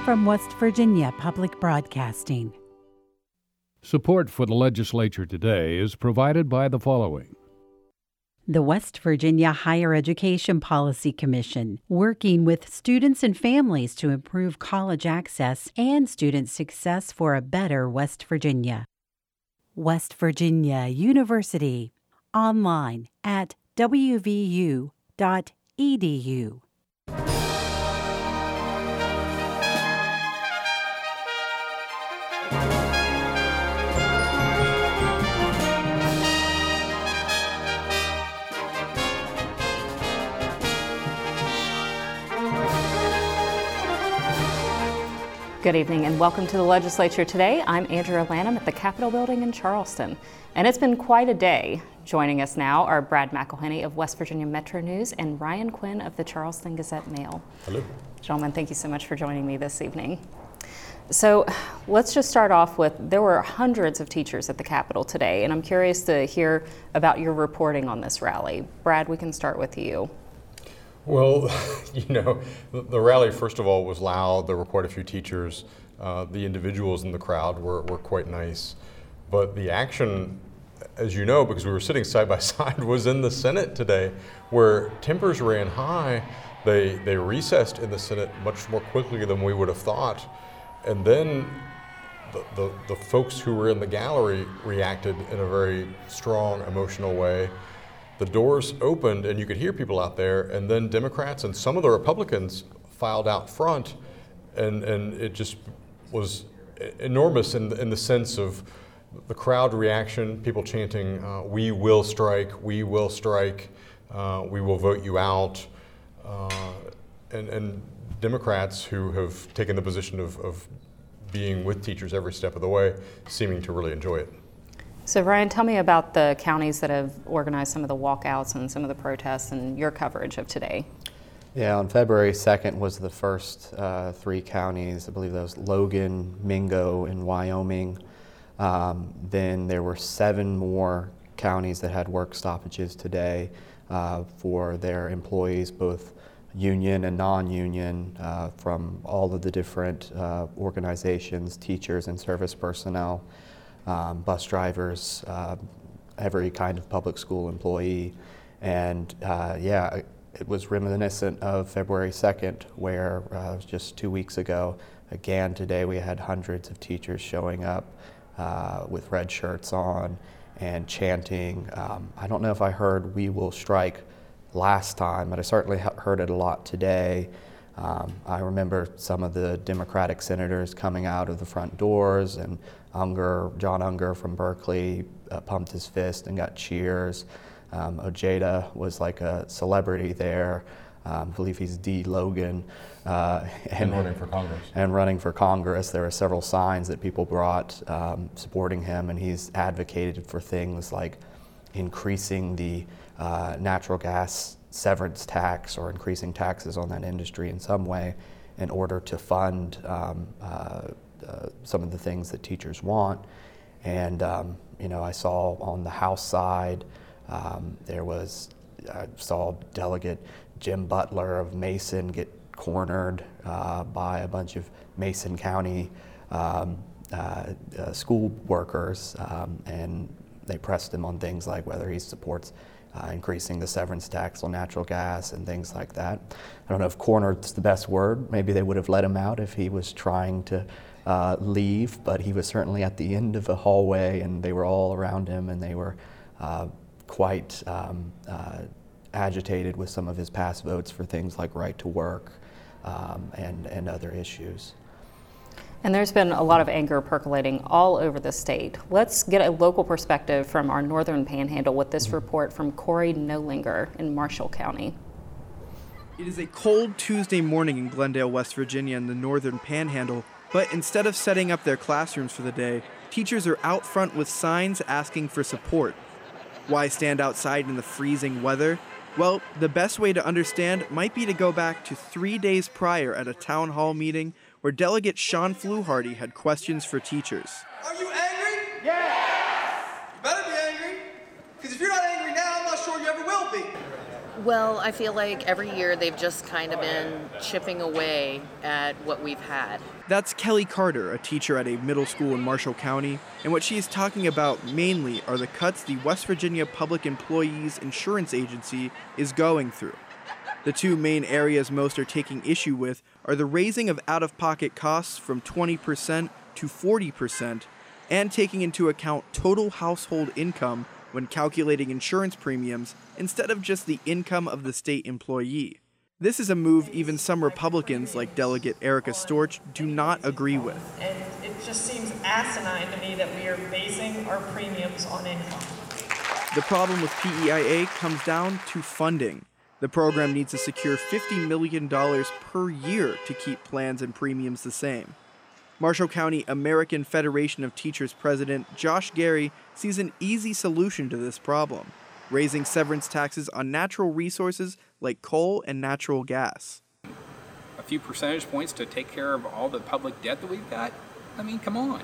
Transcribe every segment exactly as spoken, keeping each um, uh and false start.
from West Virginia Public Broadcasting. Support for the legislature today is provided by the following. The West Virginia Higher Education Policy Commission, working with students and families to improve college access and student success for a better West Virginia. West Virginia University, online at w v u dot e d u. Good evening and welcome to the legislature today. I'm Andrea Lanham at the Capitol Building in Charleston. And it's been quite a day. Joining us now are Brad McElhenney of West Virginia Metro News and Ryan Quinn of the Charleston Gazette-Mail. Hello. Gentlemen, thank you so much for joining me this evening. So let's just start off with, there were hundreds of teachers at the Capitol today, and I'm curious to hear about your reporting on this rally. Brad, we can start with you. Well, you know, the, the rally, first of all, was loud. There were quite a few teachers. Uh, the individuals in the crowd were, were quite nice. But the action, as you know, because we were sitting side by side, was in the Senate today, where tempers ran high. They, they recessed in the Senate much more quickly than we would have thought. And then the, the, the folks who were in the gallery reacted in a very strong, emotional way. The doors opened and you could hear people out there, and then Democrats and some of the Republicans filed out front, and, and it just was enormous in the, in the sense of the crowd reaction, people chanting, uh, we will strike, we will strike, uh, we will vote you out, uh, and, and Democrats who have taken the position of, of being with teachers every step of the way, seeming to really enjoy it. So Ryan, tell me about the counties that have organized some of the walkouts and some of the protests and your coverage of today. Yeah, on February second was the first uh, three counties. I believe that was Logan, Mingo, and Wyoming. Um, then there were seven more counties that had work stoppages today uh, for their employees, both union and non-union, uh, from all of the different uh, organizations, teachers and service personnel. Um, bus drivers, uh, every kind of public school employee. And uh, yeah, it was reminiscent of February second, where uh, it was just two weeks ago. Again, today we had hundreds of teachers showing up uh, with red shirts on and chanting. Um, I don't know if I heard "We Will Strike" last time, but I certainly heard it a lot today. Um, I remember some of the Democratic senators coming out of the front doors, and Unger, John Unger from Berkeley uh, pumped his fist and got cheers. Um, Ojeda was like a celebrity there. Um, I believe he's D. Logan. Uh, and, and running for Congress. And running for Congress. There were several signs that people brought um, supporting him, and he's advocated for things like increasing the uh, natural gas severance tax or increasing taxes on that industry in some way in order to fund um, uh, uh, some of the things that teachers want. And um, you know, I saw on the House side, um, there was, I saw Delegate Jim Butler of Mason get cornered uh, by a bunch of Mason County um, uh, uh, school workers, um, and they pressed him on things like whether he supports Uh, increasing the severance tax on natural gas and things like that. I don't know if cornered's the best word. Maybe they would have let him out if he was trying to uh, leave, but he was certainly at the end of a hallway and they were all around him, and they were uh, quite um, uh, agitated with some of his past votes for things like right to work um, and, and other issues. And there's been a lot of anger percolating all over the state. Let's get a local perspective from our northern panhandle with this report from Corey Nolinger in Marshall County. It is a cold Tuesday morning in Glendale, West Virginia in the northern panhandle, but instead of setting up their classrooms for the day, teachers are out front with signs asking for support. Why stand outside in the freezing weather? Well, the best way to understand might be to go back to three days prior at a town hall meeting where Delegate Sean Fluharty had questions for teachers. Are you angry? Yeah! You better be angry, because if you're not angry now, I'm not sure you ever will be. Well, I feel like every year they've just kind of been chipping away at what we've had. That's Kelly Carter, a teacher at a middle school in Marshall County, and what she is talking about mainly are the cuts the West Virginia Public Employees Insurance Agency is going through. The two main areas most are taking issue with are the raising of out-of-pocket costs from twenty percent to forty percent and taking into account total household income when calculating insurance premiums instead of just the income of the state employee. This is a move even some Republicans, like Delegate Erica Storch, do not agree with. And it just seems asinine to me that we are basing our premiums on income. The problem with P E I A comes down to funding. The program needs to secure fifty million dollars per year to keep plans and premiums the same. Marshall County American Federation of Teachers President Josh Gary sees an easy solution to this problem, raising severance taxes on natural resources like coal and natural gas. A few percentage points to take care of all the public debt that we've got? I mean, come on.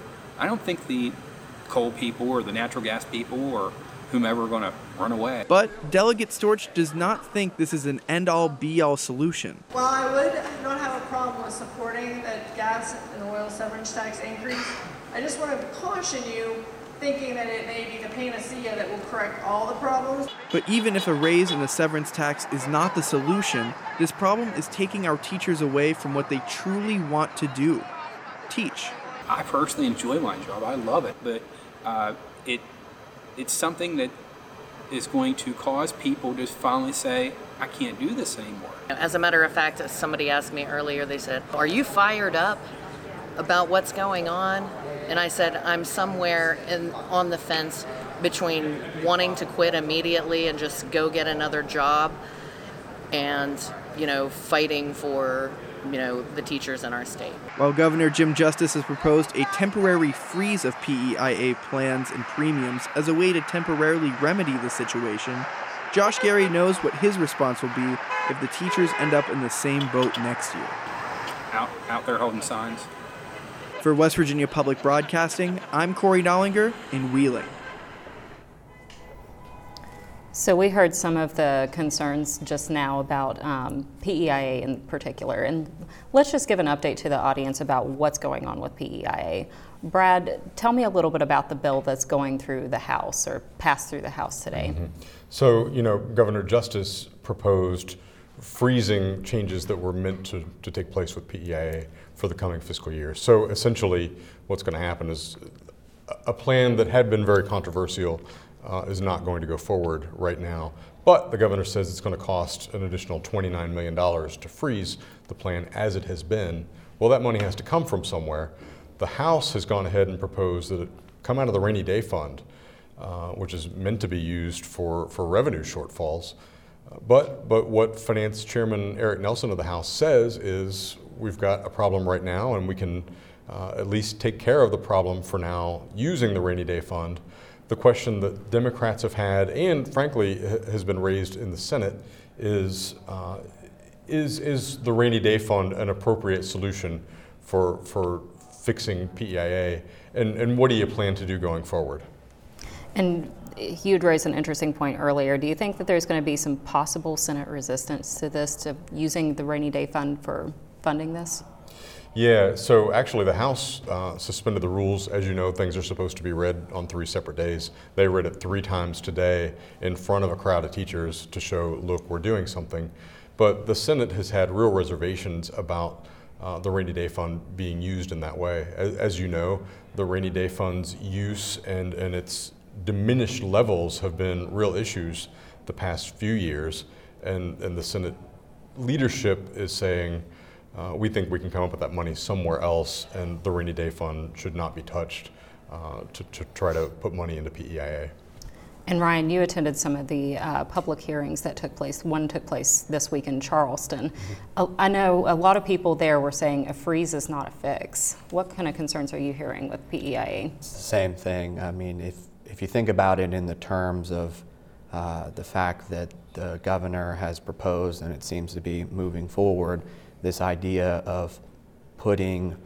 I don't think the coal people or the natural gas people or whomever are going to run away. But Delegate Storch does not think this is an end-all, be-all solution. While I would not have a problem with supporting that gas and oil severance tax increase, I just want to caution you thinking that it may be the panacea that will correct all the problems. But even if a raise in the severance tax is not the solution, this problem is taking our teachers away from what they truly want to do, teach. I personally enjoy my job. I love it, but uh, it it's something that is going to cause people to finally say, I can't do this anymore. As a matter of fact, somebody asked me earlier, they said, are you fired up about what's going on? And I said, I'm somewhere in, on the fence between wanting to quit immediately and just go get another job and, you know, fighting for, you know, the teachers in our state. While Governor Jim Justice has proposed a temporary freeze of P E I A plans and premiums as a way to temporarily remedy the situation, Josh Gary knows what his response will be if the teachers end up in the same boat next year. Out, out there holding signs. For West Virginia Public Broadcasting, I'm Corey Dollinger in Wheeling. So we heard some of the concerns just now about um, P E I A in particular, and let's just give an update to the audience about what's going on with P E I A. Brad, tell me a little bit about the bill that's going through the House or passed through the House today. Mm-hmm. So, you know, Governor Justice proposed freezing changes that were meant to, to take place with P E I A for the coming fiscal year. So essentially what's going to happen is a plan that had been very controversial uh, is not going to go forward right now. But the governor says it's going to cost an additional twenty-nine million dollars to freeze the plan as it has been. Well, that money has to come from somewhere. The House has gone ahead and proposed that it come out of the rainy day fund, uh, which is meant to be used for, for revenue shortfalls. Uh, but, but what Finance Chairman Eric Nelson of the House says is we've got a problem right now and we can uh, at least take care of the problem for now using the rainy day fund. The question that Democrats have had, and frankly has been raised in the Senate, is uh, is is the rainy day fund an appropriate solution for for fixing P E I A, and and what do you plan to do going forward? And you'd raised an interesting point earlier. Do you think that there's going to be some possible Senate resistance to this, to using the rainy day fund for funding this? Yeah, so actually the House uh, suspended the rules. As you know, things are supposed to be read on three separate days. They read it three times today in front of a crowd of teachers to show, look, we're doing something. But the Senate has had real reservations about uh, the rainy day fund being used in that way. As, as you know, the rainy day fund's use and, and its diminished levels have been real issues the past few years. And, and the Senate leadership is saying, Uh, we think we can come up with that money somewhere else, and the rainy day fund should not be touched uh, to, to try to put money into P E I A. And Ryan, you attended some of the uh, public hearings that took place. One took place this week in Charleston. Mm-hmm. I know a lot of people there were saying a freeze is not a fix. What kind of concerns are you hearing with P E I A? It's the same thing. I mean, if, if you think about it in the terms of uh, the fact that the governor has proposed, and it seems to be moving forward, this idea of putting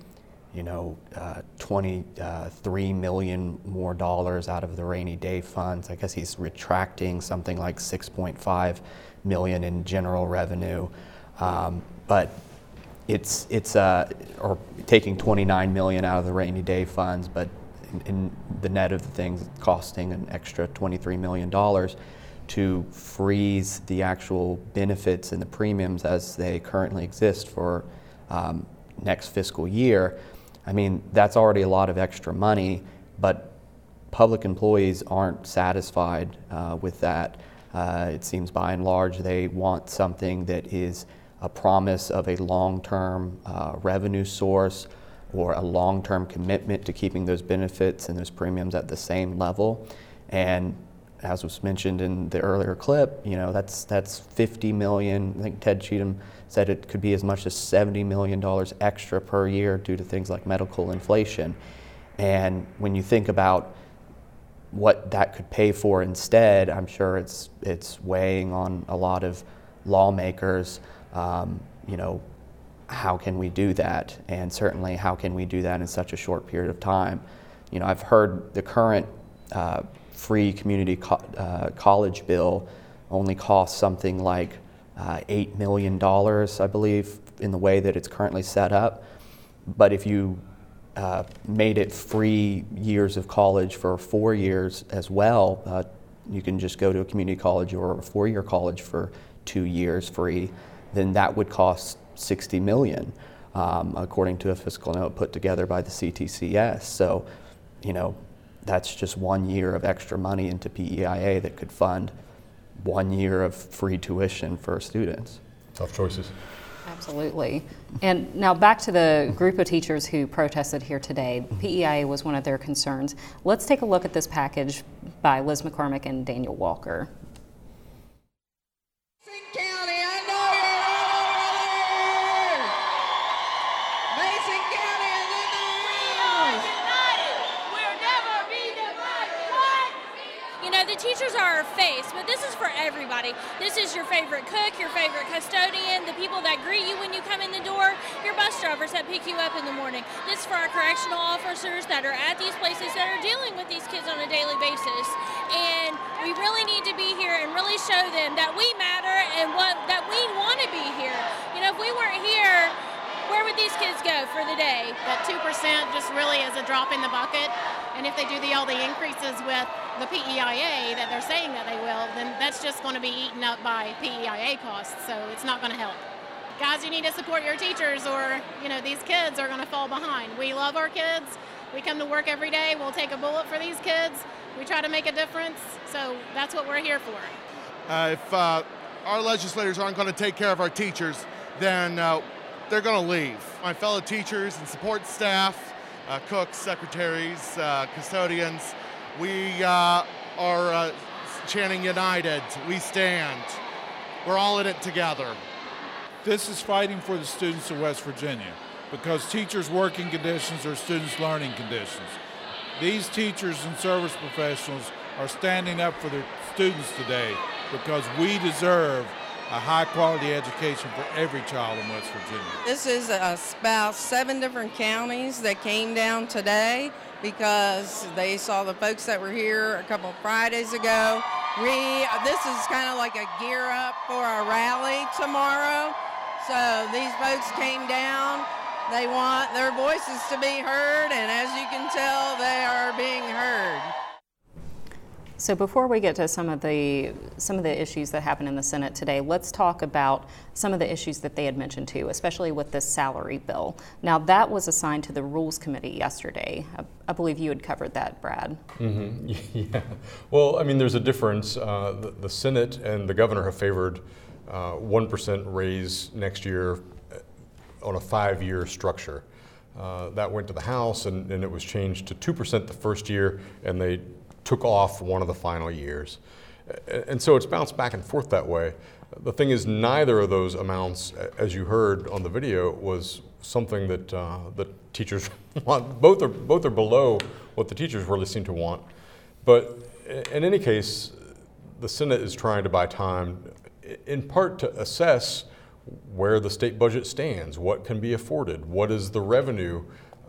you know, uh, twenty-three million more dollars out of the rainy day funds. I guess he's retracting something like six point five million in general revenue, um, but it's it's uh, or taking twenty-nine million out of the rainy day funds, but in, in the net of the things costing an extra twenty-three million dollars to freeze the actual benefits and the premiums as they currently exist for um, next fiscal year. I mean, that's already a lot of extra money, but public employees aren't satisfied uh, with that. Uh, it seems by and large they want something that is a promise of a long-term uh, revenue source or a long-term commitment to keeping those benefits and those premiums at the same level. And as was mentioned in the earlier clip, you know, that's that's fifty million. I think Ted Cheatham said it could be as much as seventy million dollars extra per year due to things like medical inflation. And when you think about what that could pay for instead, I'm sure it's it's weighing on a lot of lawmakers. Um, you know, how can we do that? And certainly, how can we do that in such a short period of time? You know, I've heard the current uh, free community co- uh, college bill only costs something like uh, eight million dollars, I believe, in the way that it's currently set up. But if you uh, made it free years of college for four years as well, uh, you can just go to a community college or a four-year college for two years free, then that would cost sixty million dollars, um, according to a fiscal note put together by the C T C S. So, you know, that's just one year of extra money into P E I A that could fund one year of free tuition for students. Tough choices. Absolutely. And now back to the group of teachers who protested here today. P E I A was one of their concerns. Let's take a look at this package by Liz McCormick and Daniel Walker. Teachers are our face, but this is for everybody. This is your favorite cook, your favorite custodian, the people that greet you when you come in the door, your bus drivers that pick you up in the morning. This is for our correctional officers that are at these places that are dealing with these kids on a daily basis. And we really need to be here and really show them that we matter and what that we want to be here. You know, if we weren't here, where would these kids go for the day? That two percent just really is a drop in the bucket. And if they do the, all the increases with the P E I A that they're saying that they will, then that's just going to be eaten up by P E I A costs, so it's not going to help. Guys, you need to support your teachers or, you know, these kids are going to fall behind. We love our kids. We come to work every day. We'll take a bullet for these kids. We try to make a difference, so that's what we're here for. Uh, if uh, our legislators aren't going to take care of our teachers, then uh, they're going to leave. My fellow teachers and support staff, uh, cooks, secretaries, uh, custodians, we uh, are uh, chanting united, we stand. We're all in it together. This is fighting for the students of West Virginia because teachers' working conditions are students' learning conditions. These teachers and service professionals are standing up for their students today because we deserve a high-quality education for every child in West Virginia. This is uh, about seven different counties that came down today because they saw the folks that were here a couple of Fridays ago. We, this is kind of like a gear up for our rally tomorrow. So these folks came down. They want their voices to be heard, and as you can tell, they are being heard. So before we get to some of the some of the issues that happened in the Senate today, let's talk about some of the issues that they had mentioned too, especially with this salary bill. Now that was assigned to the Rules Committee yesterday. I, I believe you had covered that, Brad. Mm-hmm. Yeah. Well, I mean, there's a difference. Uh, the, the Senate and the governor have favored uh, one percent raise next year on a five-year structure. Uh, that went to the House, and, and it was changed to two percent the first year, and they took off one of the final years. And so it's bounced back and forth that way. The thing is, neither of those amounts, as you heard on the video, was something that uh, the teachers want. Both are, both are below what the teachers really seem to want. But in any case, the Senate is trying to buy time, in part to assess where the state budget stands, what can be afforded, what is the revenue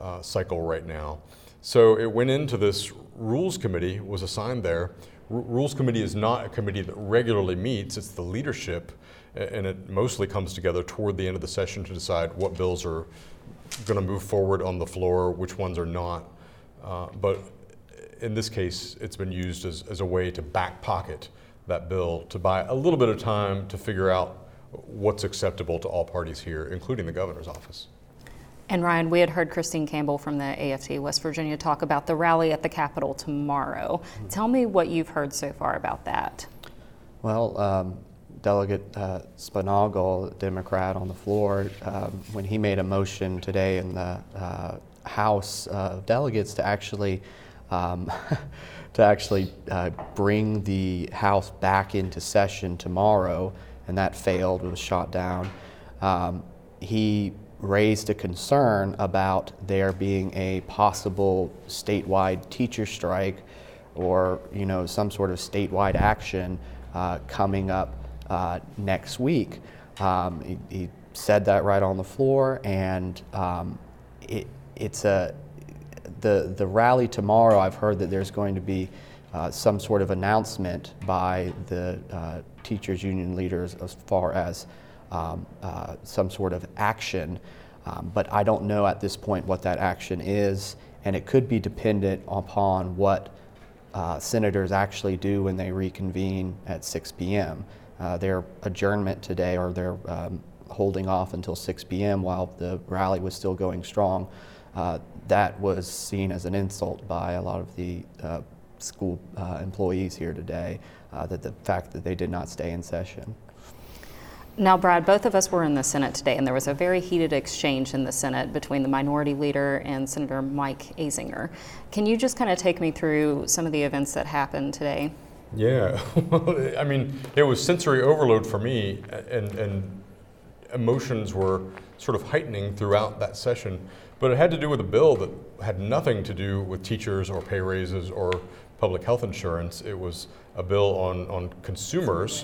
uh, cycle right now. So it went into this Rules Committee, was assigned there. R- Rules Committee is not a committee that regularly meets, it's the leadership, and it mostly comes together toward the end of the session to decide what bills are going to move forward on the floor, which ones are not. Uh, but in this case, it's been used as, as a way to back pocket that bill, to buy a little bit of time to figure out what's acceptable to all parties here, including the governor's office. And Ryan, we had heard Christine Campbell from the A F T West Virginia talk about the rally at the Capitol tomorrow. Mm-hmm. Tell me what you've heard so far about that. Well, um, Delegate uh, Spinagle, Democrat on the floor, um, when he made a motion today in the uh, House of Delegates to actually um, to actually uh, bring the House back into session tomorrow, and that failed, it was shot down. Um, he raised a concern about there being a possible statewide teacher strike or, you know, some sort of statewide action uh, coming up uh, next week. Um, he, he said that right on the floor, and um, it, it's a the the rally tomorrow. I've heard that there's going to be uh, some sort of announcement by the uh, teachers union leaders as far as Um, uh, some sort of action, um, but I don't know at this point what that action is, and it could be dependent upon what uh, senators actually do when they reconvene at six p.m. Uh, their adjournment today, or they're um, holding off until six p.m. while the rally was still going strong, uh, that was seen as an insult by a lot of the uh, school uh, employees here today, uh, that the fact that they did not stay in session. Now, Brad, both of us were in the Senate today, and there was a very heated exchange in the Senate between the minority leader and Senator Mike Azinger. Can you just kind of take me through some of the events that happened today? Yeah, I mean, it was sensory overload for me, and, and emotions were sort of heightening throughout that session. But it had to do with a bill that had nothing to do with teachers or pay raises or public health insurance. It was a bill on, on consumers.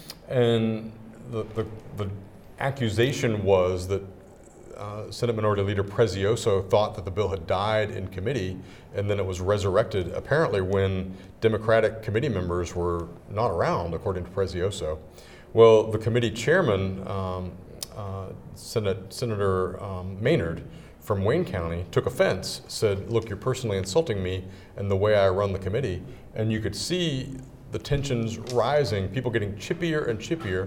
And The, the, the accusation was that uh, Senate Minority Leader Prezioso thought that the bill had died in committee, and then it was resurrected apparently when Democratic committee members were not around, according to Prezioso. Well, the committee chairman, um, uh, Senate, Senator um, Maynard from Wayne County, took offense, said, "Look, you're personally insulting me and the way I run the committee." And you could see the tensions rising, people getting chippier and chippier.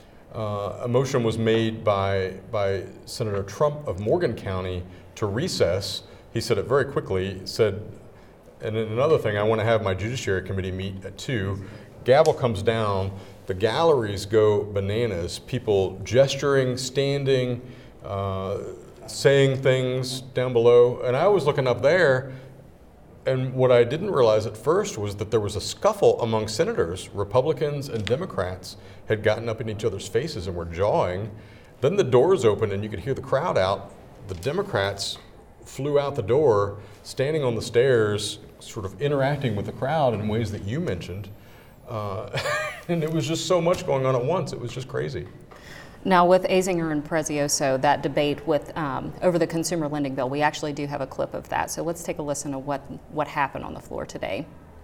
Uh, a motion was made by, by Senator Trump of Morgan County to recess. He said it very quickly, said, and then another thing, I want to have my Judiciary Committee meet at two. Gavel comes down, the galleries go bananas, people gesturing, standing, uh, saying things down below. And I was looking up there, and what I didn't realize at first was that there was a scuffle among senators. Republicans and Democrats had gotten up in each other's faces and were jawing. Then the doors opened and you could hear the crowd out. The Democrats flew out the door, standing on the stairs, sort of interacting with the crowd in ways that you mentioned. Uh, and it was just so much going on at once. It was just crazy. Now, with Azinger and Prezioso, that debate with um, over the consumer lending bill, we actually do have a clip of that. So let's take a listen to what, what happened on the floor today.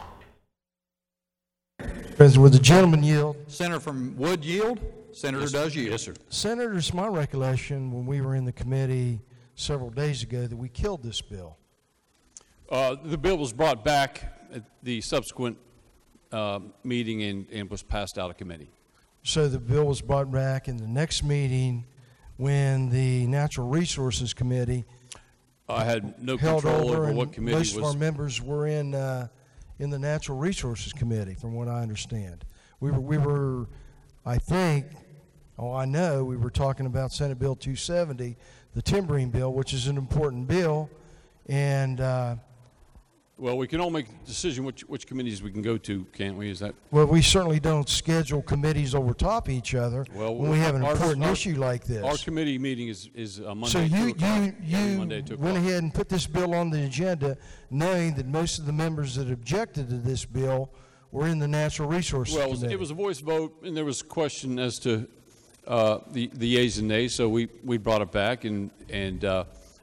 President, would the gentleman yield? Senator from Wood yield? Senator Yes, does yield. Yes, sir. Senator, it's my recollection when we were in the committee several days ago that we killed this bill. Uh, the bill was brought back at the subsequent uh, meeting and, and was passed out of committee. So the bill was brought back in the next meeting when the Natural Resources Committee I had no held control over, over and what committee most was. of our members were in uh, in the Natural Resources Committee, from what I understand. We were, we were, I think, oh, I know, we were talking about Senate Bill two seventy, the timbering bill, which is an important bill, and uh, Well, we can all make a decision which, which committees we can go to, can't we? Is that? well, we certainly don't schedule committees over top each other Well, when we have an our- important our- issue like this. Our committee meeting is, is uh, Monday. So you, two o'clock. you, Every you Monday, two went o'clock. ahead and put this bill on the agenda knowing that most of the members that objected to this bill were in the Natural Resources Well, it was, Committee. it was a voice vote, and there was a question as to uh, the, the yeas and nays, so we, we brought it back, and, and uh,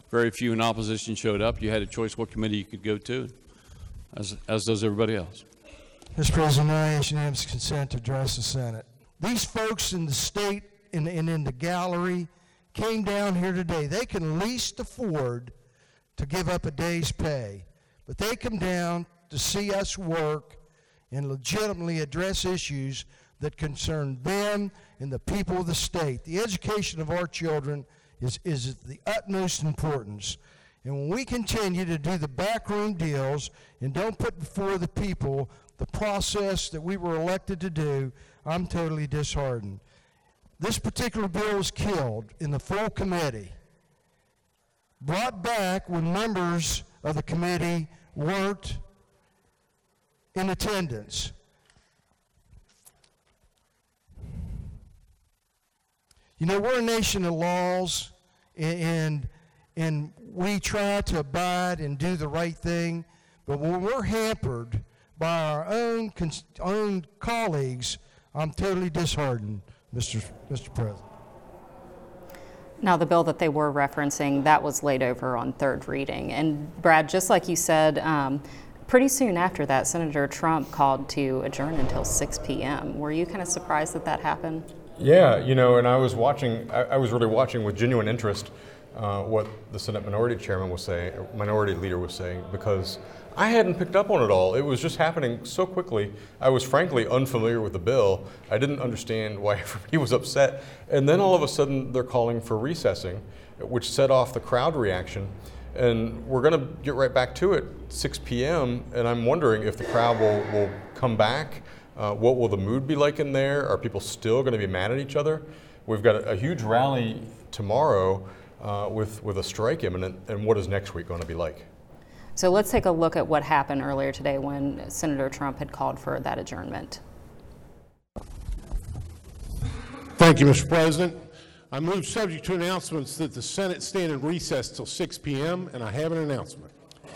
very few in opposition showed up. You had a choice what committee you could go to, as, as does everybody else. Mister President, I ask unanimous consent to address the Senate. These folks in the state and, and in the gallery came down here today. They can least afford to give up a day's pay, but they come down to see us work and legitimately address issues that concern them and the people of the state. The education of our children is, is of the utmost importance. And when we continue to do the backroom deals and don't put before the people the process that we were elected to do, I'm totally disheartened. This particular bill was killed in the full committee, brought back when members of the committee weren't in attendance. You know, we're a nation of laws, and, and we try to abide and do the right thing, but when we're hampered by our own, own colleagues, I'm totally disheartened, Mister Mister President. Now, the bill that they were referencing, that was laid over on third reading. And Brad, just like you said, um, pretty soon after that, Senator Trump called to adjourn until six p m Were you kind of surprised that that happened? Yeah, you know, and I was watching, I, I was really watching with genuine interest uh, what the Senate Minority Chairman was saying, Minority Leader was saying, because I hadn't picked up on it all. It was just happening so quickly. I was frankly unfamiliar with the bill. I didn't understand why everybody was upset. And then all of a sudden they're calling for recessing, which set off the crowd reaction. And we're going to get right back to it, six p m, and I'm wondering if the crowd will, will come back. Uh, what will the mood be like in there? Are people still going to be mad at each other? We've got a, a huge rally tomorrow uh, with, with a strike imminent, and what is next week going to be like? So let's take a look at what happened earlier today when Senator Trump had called for that adjournment. Thank you, Mister President. I move, subject to announcements, that the Senate stand in recess till six p m, and I have an announcement.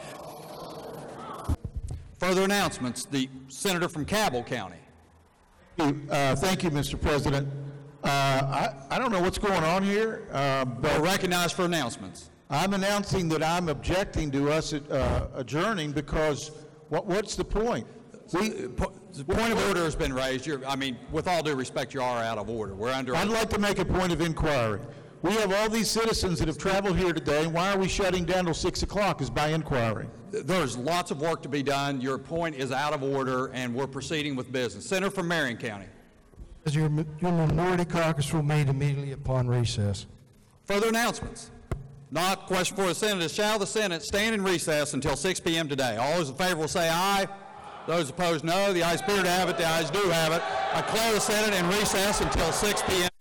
Further announcements, the senator from Cabell County. Uh, thank you, Mister President. Uh, I, I don't know what's going on here, uh, but recognized for announcements. I'm announcing that I'm objecting to us uh, adjourning because what, what's the point? We, the point of order has been raised. You're, I mean, with all due respect, you are out of order. We're under. I'd like to make a point of inquiry. We have all these citizens that have traveled here today. Why are we shutting down till six o'clock is by inquiry. There's lots of work to be done. Your point is out of order, and we're proceeding with business. Senator from Marion County. Your, your minority caucus will meet immediately upon recess. Further announcements. Not question for the Senate. Shall the Senate stand in recess until six p m today? All those in favor will say aye. Those opposed, no. The ayes appear to have it. The ayes do have it. I declare the Senate in recess until six p m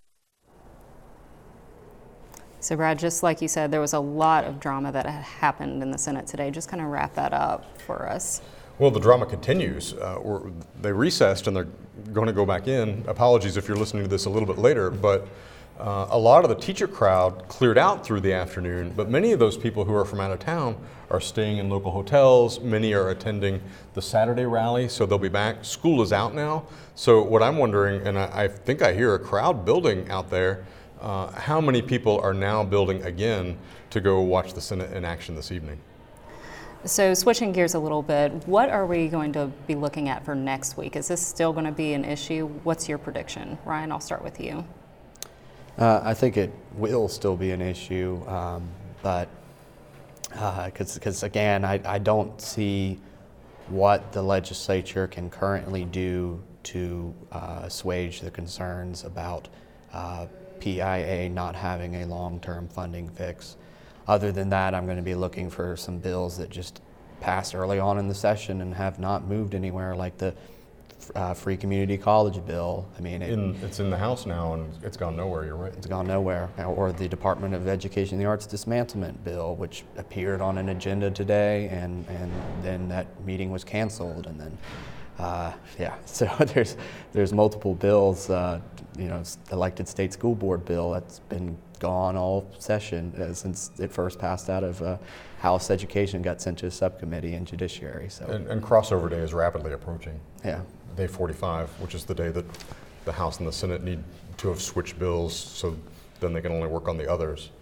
So, Brad, just like you said, there was a lot of drama that had happened in the Senate today. Just kind of wrap that up for us. Well, the drama continues. Uh, we're, they recessed and they're going to go back in. Apologies if you're listening to this a little bit later, but uh, a lot of the teacher crowd cleared out through the afternoon, but many of those people who are from out of town are staying in local hotels. Many are attending the Saturday rally, so they'll be back. School is out now. So what I'm wondering, and I, I think I hear a crowd building out there, Uh, how many people are now building again to go watch the Senate in action this evening? So switching gears a little bit, what are we going to be looking at for next week? Is this still going to be an issue? What's your prediction? Ryan, I'll start with you. Uh, I think it will still be an issue, um, but because uh, again, I, I don't see what the legislature can currently do to uh, assuage the concerns about uh, P I A not having a long-term funding fix. Other than that, I'm going to be looking for some bills that just passed early on in the session and have not moved anywhere, like the uh, free community college bill. I mean, it, in, it's in the House now and it's gone nowhere, you're right. It's gone nowhere. Or the Department of Education and the Arts dismantlement bill, which appeared on an agenda today, and, and then that meeting was canceled, and then Uh, yeah, so there's there's multiple bills. Uh, you know, elected state school board bill that's been gone all session uh, since it first passed out of uh, House Education, got sent to a subcommittee in Judiciary. So and, and crossover day is rapidly approaching. Yeah, day forty-five, which is the day that the House and the Senate need to have switched bills, so then they can only work on the others.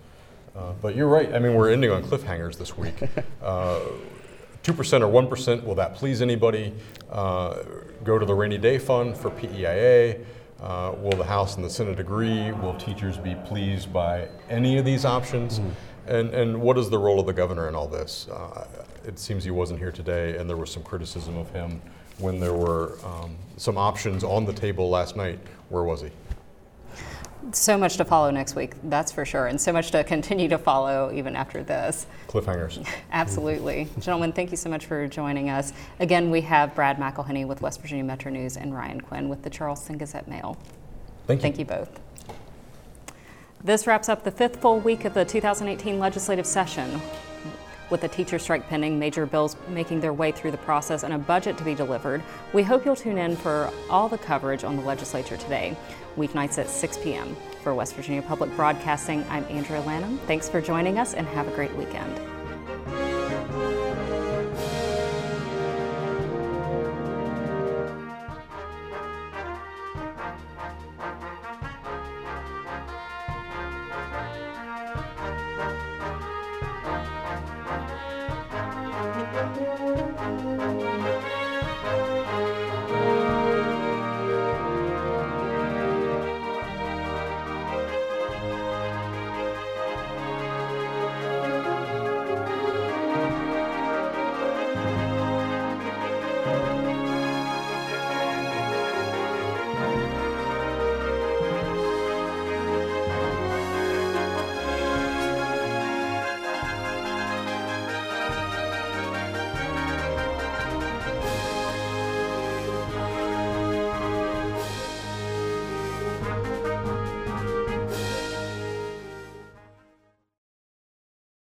Uh, but you're right. I mean, we're ending on cliffhangers this week. Uh, two percent or one percent, will that please anybody? Uh, go to the rainy day fund for P E I A. Uh, will the House and the Senate agree? Will teachers be pleased by any of these options? Mm. And, and what is the role of the governor in all this? Uh, it seems he wasn't here today, and there was some criticism of him when there were um, some options on the table last night. Where was he? So much to follow next week, that's for sure, and so much to continue to follow even after this. Cliffhangers. Absolutely. Gentlemen, thank you so much for joining us. Again, we have Brad McElhenney with West Virginia Metro News and Ryan Quinn with the Charleston Gazette-Mail. Thank you. Thank you both. This wraps up the fifth full week of the two thousand eighteen legislative session. With a teacher strike pending, major bills making their way through the process, and a budget to be delivered, we hope you'll tune in for all the coverage on the legislature today, weeknights at six p.m. For West Virginia Public Broadcasting, I'm Andrea Lanham. Thanks for joining us, and have a great weekend.